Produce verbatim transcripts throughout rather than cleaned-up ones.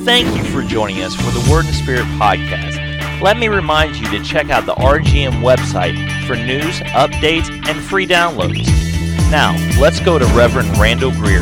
Thank you for joining us for the Word and Spirit podcast. Let me remind you to check out the R G M website for news, updates, and free downloads. Now, let's go to Reverend Randall Greer.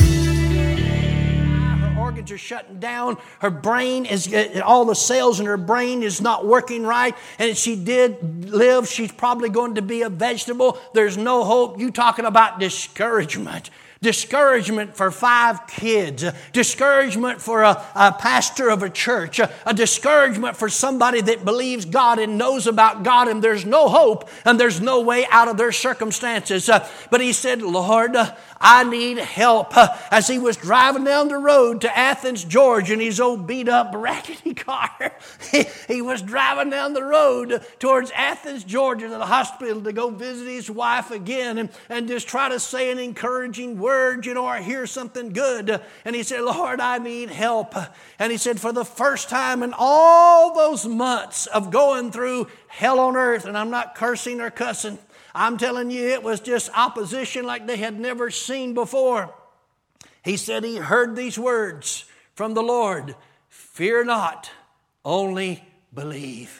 Her organs are shutting down. Her brain is, all the cells in her brain is not working right. And if she did live, she's probably going to be a vegetable. There's no hope. You talking about discouragement. Discouragement for five kids, a discouragement for a, a pastor of a church, a, a discouragement for somebody that believes God and knows about God, and there's no hope and there's no way out of their circumstances. Uh, but he said, Lord, uh, I need help. Uh, as he was driving down the road to Athens, Georgia, in his old beat-up, rackety car, he, he was driving down the road towards Athens, Georgia, to the hospital to go visit his wife again and, and just try to say an encouraging word, you know, or hear something good. And he said, Lord, I need help. And he said, for the first time in all those months of going through hell on earth, and I'm not cursing or cussing, I'm telling you, it was just opposition like they had never seen before. He said he heard these words from the Lord, fear not, only believe.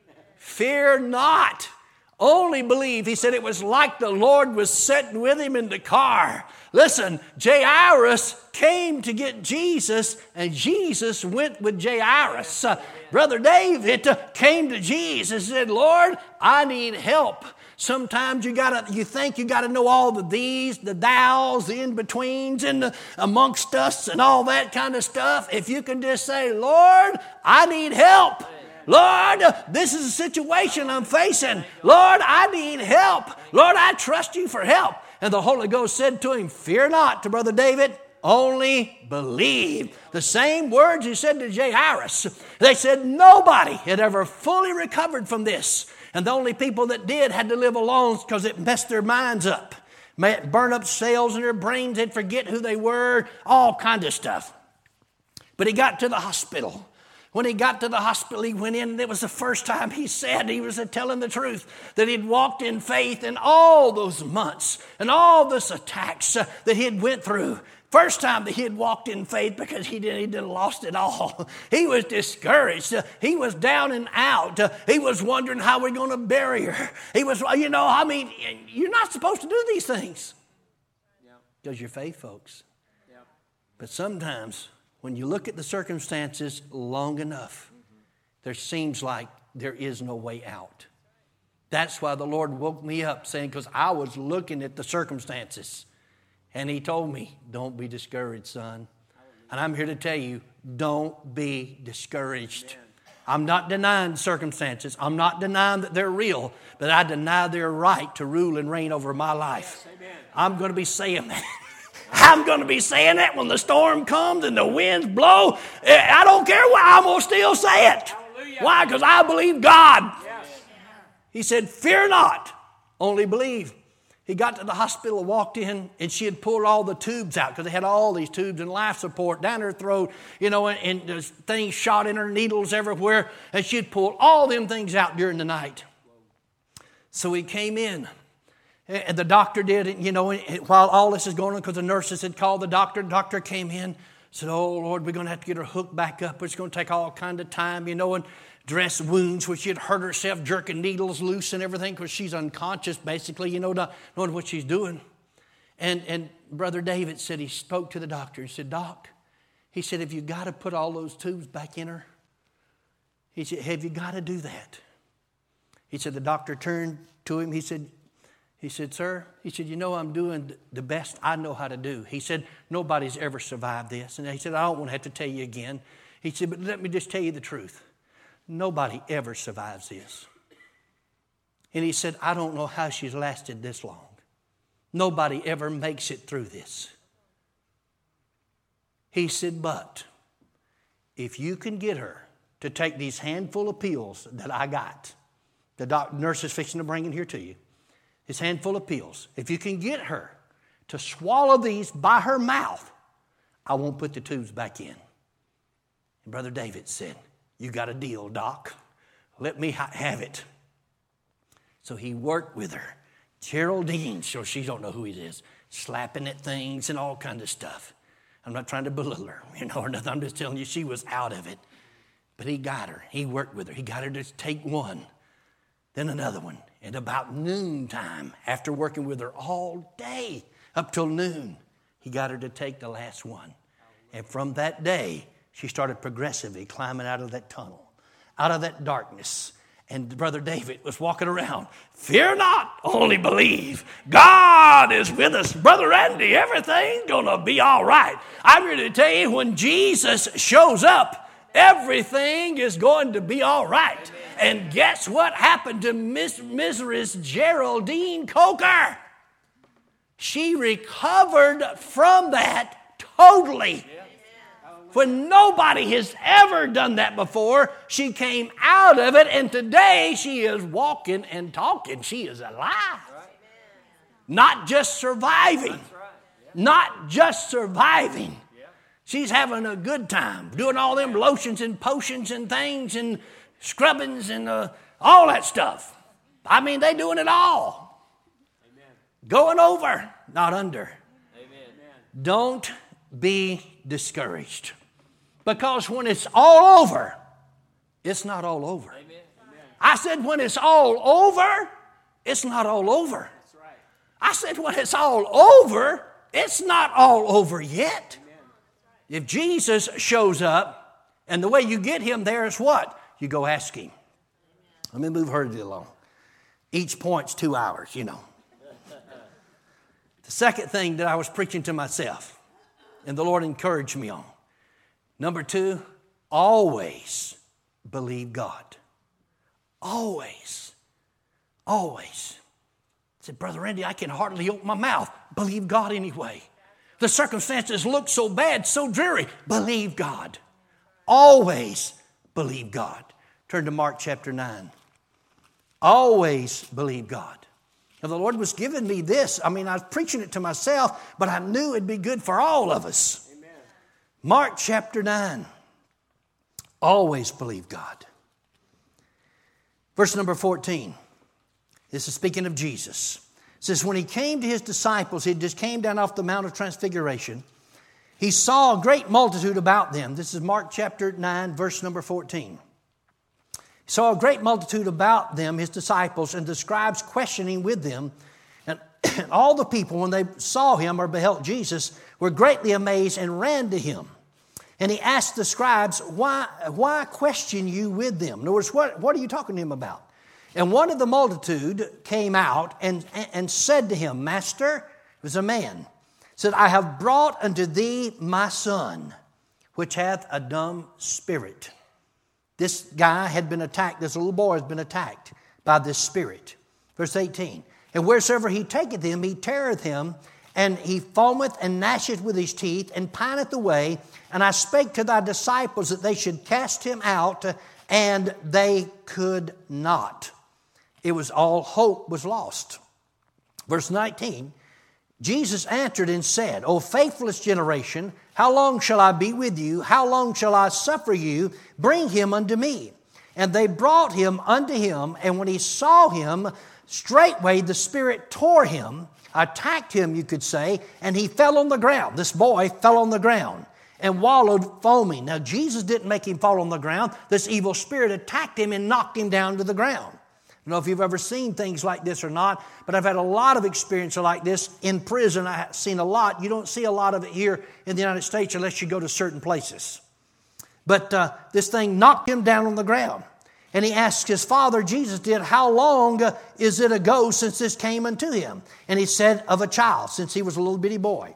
Fear not, only believe. He said it was like the Lord was sitting with him in the car. Listen, Jairus came to get Jesus, and Jesus went with Jairus. Uh, Brother David uh, came to Jesus and said, Lord, I need help. Sometimes you gotta, you think you gotta know all the these, the thous, the in-betweens, and the amongst us, and all that kind of stuff. If you can just say, Lord, I need help. Lord, this is a situation I'm facing. Lord, I need help. Lord, I trust you for help. And the Holy Ghost said to him, fear not, to Brother David, only believe. The same words he said to Jairus. They said nobody had ever fully recovered from this. And the only people that did had to live alone because it messed their minds up. Burn up cells in their brains. They'd forget who they were. All kinds of stuff. But he got to the hospital. When he got to the hospital, he went in, and it was the first time he said, he was telling the truth, that he'd walked in faith in all those months and all those attacks uh, that he'd went through. First time that he had walked in faith because he did, he did lost it all. He was discouraged. Uh, he was down and out. Uh, he was wondering how we're going to bury her. He was, you know, I mean, you're not supposed to do these things. Because you're faith, folks. Yep. But sometimes when you look at the circumstances long enough, mm-hmm. there seems like there is no way out. That's why the Lord woke me up saying, because I was looking at the circumstances. And he told me, don't be discouraged, son. And I'm here to tell you, don't be discouraged. Amen. I'm not denying circumstances. I'm not denying that they're real, but I deny their right to rule and reign over my life. Yes, I'm going to be saying that. I'm going to be saying that when the storm comes and the winds blow. I don't care why, I'm going to still say it. Hallelujah. Why? Because I believe God. Yes. He said, fear not, only believe. He got to the hospital, walked in, and she had pulled all the tubes out because they had all these tubes and life support down her throat, you know, and, and there's things shot in her, needles everywhere, and she had pulled all them things out during the night. So he came in, and the doctor did it, you know, while all this is going on, because the nurses had called the doctor. The doctor came in, said, oh, Lord, we're going to have to get her hooked back up. It's going to take all kind of time, you know, and dress wounds where she had hurt herself, jerking needles loose and everything because she's unconscious, basically, you know, not knowing what she's doing. And and Brother David said he spoke to the doctor. He said, Doc, he said, have you got to put all those tubes back in her? He said, have you got to do that? He said, the doctor turned to him. He said, he said, sir, he said, you know, I'm doing the best I know how to do. He said, nobody's ever survived this. And he said, I don't want to have to tell you again. He said, but let me just tell you the truth. Nobody ever survives this. And he said, I don't know how she's lasted this long. Nobody ever makes it through this. He said, but if you can get her to take these handful of pills that I got, the doc, nurse is fixing to bring in here to you, this handful of pills, if you can get her to swallow these by her mouth, I won't put the tubes back in. And Brother David said, you got a deal, Doc. Let me ha- have it. So he worked with her. Geraldine, so she don't know who he is, slapping at things and all kinds of stuff. I'm not trying to belittle her, you know, or nothing. I'm just telling you she was out of it. But he got her. He worked with her. He got her to take one, then another one. And about noontime, after working with her all day up till noon, he got her to take the last one. And from that day, she started progressively climbing out of that tunnel, out of that darkness. And Brother David was walking around. Fear not, only believe. God is with us. Brother Randy, everything's going to be all right. I'm here to tell you, when Jesus shows up, everything is going to be all right. Amen. And guess what happened to Miss Missus Geraldine Coker? She recovered from that totally. Yeah. When nobody has ever done that before, she came out of it, and today she is walking and talking. She is alive. Right. Not just surviving. Right. Yeah. Not just surviving. Yeah. She's having a good time, doing all them lotions and potions and things and scrubbings and uh, all that stuff. I mean, they doing it all. Amen. Going over, not under. Amen. Don't be discouraged. Because when it's all over, it's not all over. Amen. I said when it's all over, it's not all over. That's right. I said when it's all over, it's not all over yet. Amen. If Jesus shows up, and the way you get him there is what? You go ask him. Let me move hurriedly along. Each point's two hours, you know. The second thing that I was preaching to myself, and the Lord encouraged me on. Number two, always believe God. Always. Always. I said, Brother Randy, I can hardly open my mouth. Believe God anyway. The circumstances look so bad, so dreary. Believe God. Always believe God. Turn to Mark chapter nine. Always believe God. Now, the Lord was giving me this. I mean, I was preaching it to myself, but I knew it'd be good for all of us. Mark chapter nine. Always believe God. Verse number fourteen. This is speaking of Jesus. It says, when he came to his disciples, he just came down off the Mount of Transfiguration. He saw a great multitude about them. This is Mark chapter nine, verse number fourteen. He saw a great multitude about them, his disciples, and the scribes questioning with them. And all the people, when they saw him or beheld Jesus, were greatly amazed and ran to him. And he asked the scribes, why, why question you with them? In other words, what, what are you talking to him about? And one of the multitude came out and, and said to him, Master, it was a man, said, I have brought unto thee my son, which hath a dumb spirit. This guy had been attacked, this little boy has been attacked by this spirit. Verse eighteen. And wheresoever he taketh him, he teareth him, and he foameth and gnasheth with his teeth, and pineth away. And I spake to thy disciples that they should cast him out, and they could not. It was all hope was lost. Verse nineteen. Jesus answered and said, O faithless generation, how long shall I be with you? How long shall I suffer you? Bring him unto me. And they brought him unto him, and when he saw him, straightway the spirit tore him, attacked him, you could say, and he fell on the ground. This boy fell on the ground and wallowed foaming. Now, Jesus didn't make him fall on the ground. This evil spirit attacked him and knocked him down to the ground. I don't know if you've ever seen things like this or not, but I've had a lot of experience like this in prison. I've seen a lot. You don't see a lot of it here in the United States unless you go to certain places. But uh, this thing knocked him down on the ground. And he asked his father, Jesus did, how long is it ago since this came unto him? And he said, of a child, since he was a little bitty boy.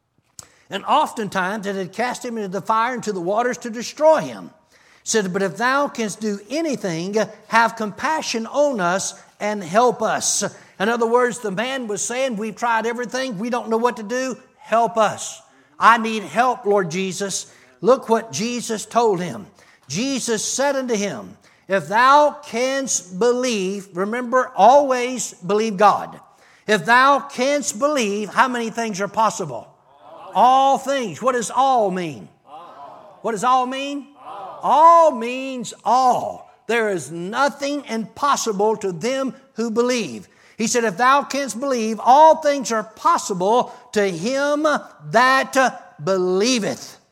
And oftentimes it had cast him into the fire, into the waters to destroy him. He said, but if thou canst do anything, have compassion on us and help us. In other words, the man was saying, we've tried everything. We don't know what to do. Help us. I need help, Lord Jesus. Look what Jesus told him. Jesus said unto him, if thou canst believe, remember, always believe God. If thou canst believe, how many things are possible? All, all things. What does all mean? All. What does all mean? All. All means all. There is nothing impossible to them who believe. He said, if thou canst believe, all things are possible to him that believeth.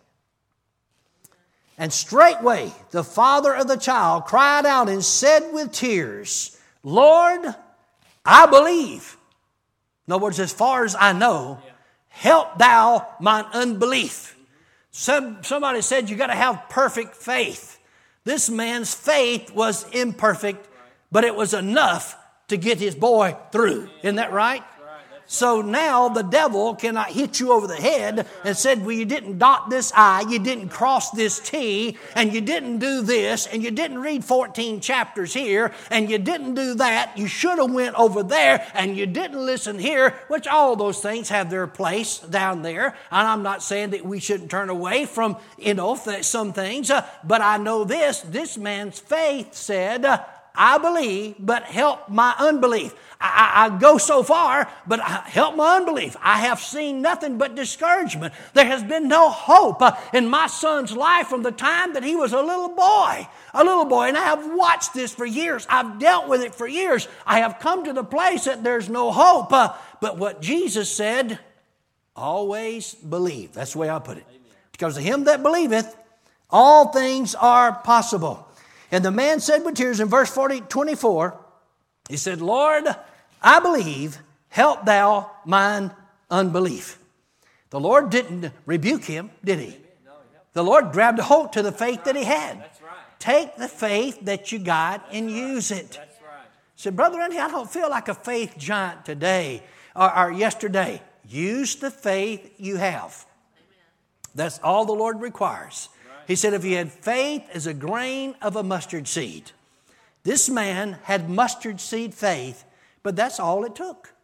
And straightway the father of the child cried out and said with tears, Lord, I believe. In other words, as far as I know, help thou mine unbelief. Some, somebody said you got to have perfect faith. This man's faith was imperfect, but it was enough to get his boy through. Isn't that right? So now the devil cannot hit you over the head and said, well, you didn't dot this I, you didn't cross this T, and you didn't do this, and you didn't read fourteen chapters here, and you didn't do that. You should have went over there, and you didn't listen here, which all those things have their place down there. And I'm not saying that we shouldn't turn away from, you know, some things, uh, but I know this, this man's faith said, uh, I believe, but help my unbelief. I, I, I go so far, but I, help my unbelief. I have seen nothing but discouragement. There has been no hope uh, in my son's life from the time that he was a little boy. A little boy, and I have watched this for years. I've dealt with it for years. I have come to the place that there's no hope. Uh, but what Jesus said, always believe. That's the way I put it. Amen. Because of him that believeth, all things are possible. And the man said with tears in verse forty, twenty-four, he said, Lord, I believe, help thou mine unbelief. The Lord didn't rebuke him, did he? The Lord grabbed a hold to the faith that he had. Take the faith that you got and use it. He said, Brother Andy, I don't feel like a faith giant today or, or yesterday. Use the faith you have. That's all the Lord requires. He said, if you had faith as a grain of a mustard seed. This man had mustard seed faith, but that's all it took.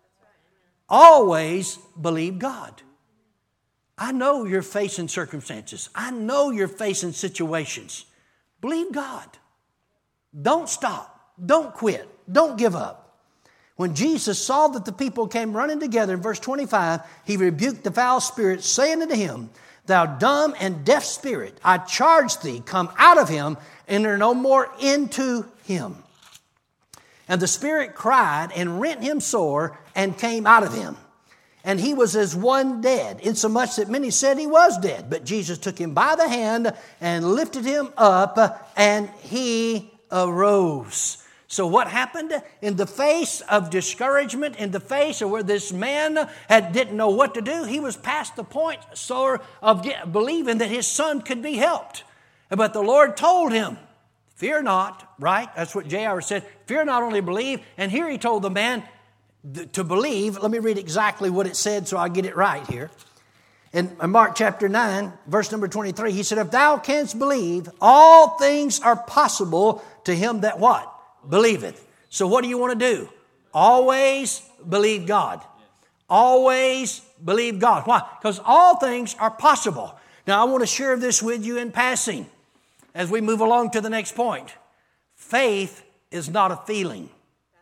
Always believe God. I know you're facing circumstances. I know you're facing situations. Believe God. Don't stop. Don't quit. Don't give up. When Jesus saw that the people came running together, in verse twenty-five, he rebuked the foul spirit, saying unto him, Thou dumb and deaf spirit, I charge thee, come out of him, enter no more into him. And the spirit cried and rent him sore and came out of him. And he was as one dead, insomuch that many said he was dead. But Jesus took him by the hand and lifted him up, and he arose. So what happened? In the face of discouragement, in the face of where this man had, didn't know what to do, he was past the point so, of get, believing that his son could be helped. But the Lord told him, fear not, right? That's what J R said. Fear not, only believe. And here he told the man to believe. Let me read exactly what it said so I get it right here. In Mark chapter nine, verse number twenty-three, he said, if thou canst believe, all things are possible to him that what? Believeth. So what do you want to do? Always believe God. Always believe God. Why? Because all things are possible. Now I want to share this with you in passing as we move along to the next point. Faith is not a feeling.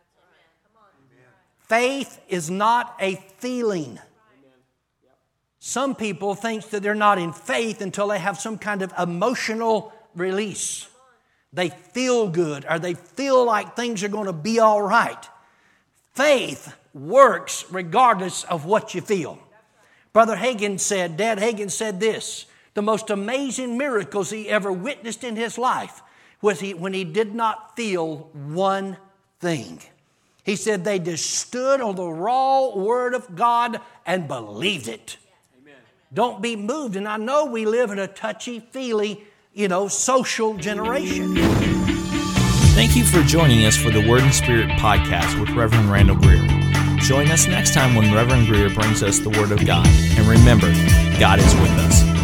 Faith is not a feeling. Some people think that they're not in faith until they have some kind of emotional release. They feel good, or they feel like things are going to be all right. Faith works regardless of what you feel. Brother Hagin said, Dad Hagin said this, the most amazing miracles he ever witnessed in his life was he, when he did not feel one thing. He said they just stood on the raw word of God and believed it. Amen. Don't be moved. And I know we live in a touchy-feely, you know, social generation. Thank you for joining us for the Word and Spirit podcast with Reverend Randall Greer. Join us next time when Reverend Greer brings us the Word of God. And remember, God is with us.